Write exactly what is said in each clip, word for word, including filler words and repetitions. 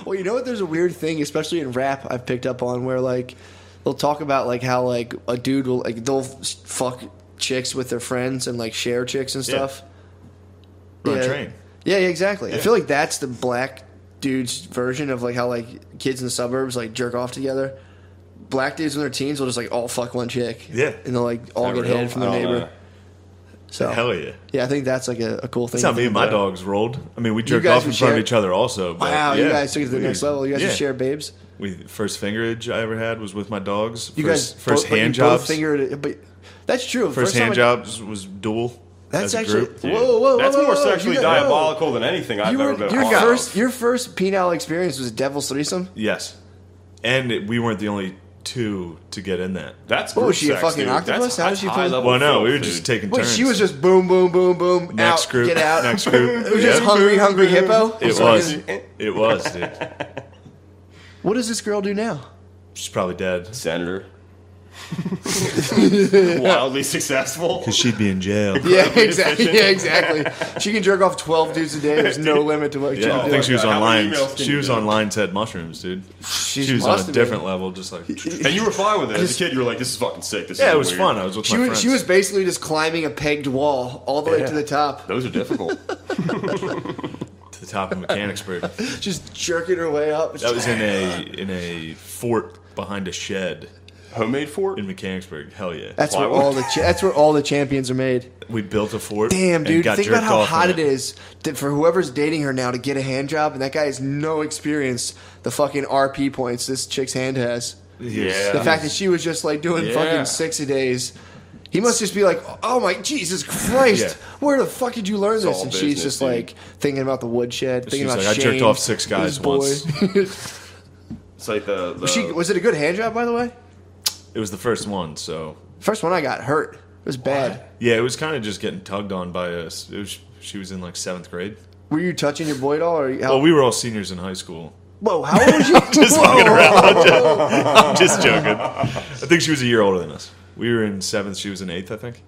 Well, you know what? There's a weird thing, especially in rap, I've picked up on where like they'll talk about like how like a dude will like they'll fuck chicks with their friends and like share chicks and stuff. Yeah. Run yeah. a train. Yeah, yeah, exactly. Yeah. I feel like that's the black dude's version of like how like kids in the suburbs like jerk off together. Black dudes in their teens will just like all fuck one chick. Yeah. And they'll like all That get real? head from I their don't neighbor. know. So Hell yeah. Yeah, I think that's like a, a cool thing. That's how to me think and my about. dogs rolled. I mean, we You jerked guys off in would front of share- each other also. But Wow, yeah, you guys took it to the we- next level. You guys yeah. just share babes. We first fingerage I ever had was with my dogs. You first, guys first both, but hand you both jobs. fingered, but that's true. First, time hand I- jobs was dual. That's as a actually group. whoa, whoa, whoa. That's whoa, more whoa, sexually you got- diabolical than anything I've You were, ever been a your part first, of. your first penile experience was a devil's threesome. Yes, and it, we weren't the only two to get in that. That's What, group was she a sex, fucking dude. octopus? That's, How did that's she high play- level Well, no, filth, we were dude. just taking Wait, turns. she was just boom, boom, boom, boom. next out, group. get out. Next group. It was just Yeah. hungry, hungry hippo. It So was. fucking- It was, dude. What does this girl do now? She's probably dead. Senator. Wildly successful. Because she'd be in jail. Yeah, exactly. Yeah, exactly. She can jerk off twelve dudes a day. There's no limit to what she Yeah, I can do. think she was How on many line. emails can She you was do? on line Ted mushrooms, dude. She She was must on have a been. different level, just like. And you were fine with it. As a kid, you were like, this is fucking sick. This Yeah, is it was weird. fun. I was with She my was, friends. she was basically just climbing a pegged wall all the way Yeah. to the top, Those are difficult. to the top of Mechanicsburg. just jerking her way up. That was in a in a fort behind a shed Homemade fort? in Mechanicsburg. Hell yeah. That's where Plywood? all the cha- that's where all the champions are made. We built a fort. Damn, and dude! got Think about jerked how off hot in it is to, for whoever's dating her now to get a hand job, and that guy has no experience. The fucking R P points this chick's hand has. Yeah. The fact that she was just like doing Yeah. fucking sixty days. He must just be like, oh my Jesus Christ, Yeah. where the fuck did you learn It's this? all And she's business, just dude. like thinking about the woodshed, thinking She's about like, I jerked Shane, off six guys his boy. once. It's like the. the was, she, was it a good hand job, by the way? It was the first one, so First one I got hurt. It was bad. yeah, it was kind of just getting tugged on by us. It was, she was in like seventh grade. Were you touching your boy at all? Or how, Well, we were all seniors in high school. whoa, how old was you? Just Whoa. fucking around. I'm just, I'm just joking. I think she was a year older than us. We were in seventh. She was in eighth, I think.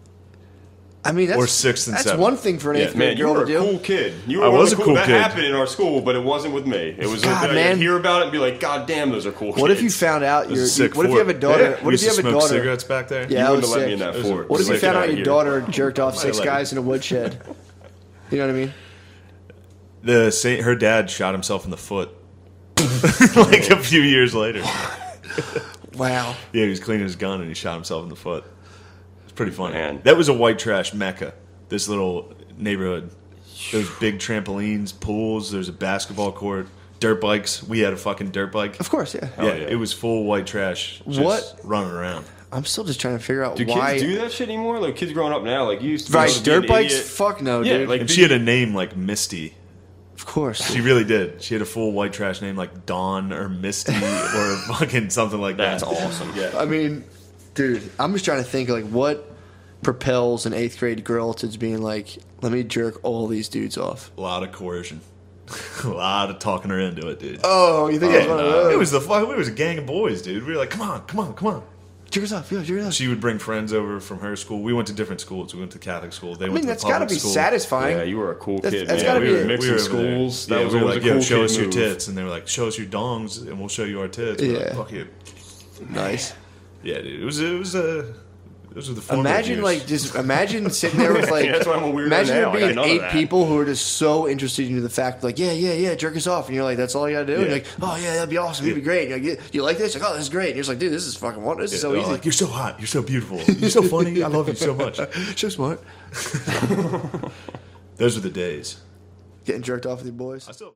I mean, that's, Or sixth and that's seventh. one thing for an Yeah. eighth grade Man, you girl were to a do. cool kid. You were I one was of the a cool that kid. happened in our school, but it wasn't with me. It was God, with, man. I'd hear about it and be like, God damn, those are cool What kids. if you found out It was your? a sick What if you fort. have a daughter? Yeah. What we if used you to have a smoke daughter? cigarettes back there? Yeah, You that wouldn't was have let me sick. in that It was fort. What if you Sick found it out out your here. daughter jerked off six Might let guys in a woodshed? You know what I mean? The same, her dad shot himself in the foot like a few years later. Wow. Yeah, he was cleaning his gun and he shot himself in the foot. It's pretty funny. Man. That was a white trash mecca. This little neighborhood. There's big trampolines, pools. There's a basketball court, dirt bikes. We had a fucking dirt bike. Of course, yeah. Yeah, yeah. it was full white trash. Just What? running around? I'm still just trying to figure out Do why. kids do that shit anymore? Like kids growing up now, like you used to be Right, able to be dirt an bikes? idiot. Fuck no, Yeah, dude. like And she had a name like Misty. of course. She really did. She had a full white trash name like Dawn or Misty or fucking something like that. That's awesome. Yeah. I mean, dude, I'm just trying to think like what propels an eighth grade girl to being like, let me jerk all these dudes off. A lot of coercion. a lot of talking her into it, dude. Oh, you think Yeah, it's one of no. those? It was the fu- it was a gang of boys, dude. We were like, come on, come on, come on. jerk us off, yeah, jerk us off. She would bring friends over from her school. We went to different schools. We went to Catholic school. They I went mean, to that's got to be satisfying. Yeah, you were a cool That's- kid. that's man. gotta we be were a- mixing we were over there. schools. That Yeah, was we were always like, a cool yo, show kid us your move. tits, and they were like, show us your dongs, and we'll show you our tits. We were like, Yeah. fuck you. Nice. Yeah, dude. It was it was a. Uh, those were the formative Imagine years. like just imagine sitting there with like Yeah, that's why I'm a weirdo imagine now. I there got being none of eight that. people who are just so interested in the fact like yeah yeah yeah jerk us off and you're like that's all you gotta do and Yeah. you're like oh yeah that'd be awesome it'd be great and you're like, you like this like oh this is great and you're just like dude this is fucking wonderful this is Yeah, so they're easy like, you're so hot. You're so beautiful. You're so funny. I love you so much. so smart Those were the days. getting jerked off with your boys. I still.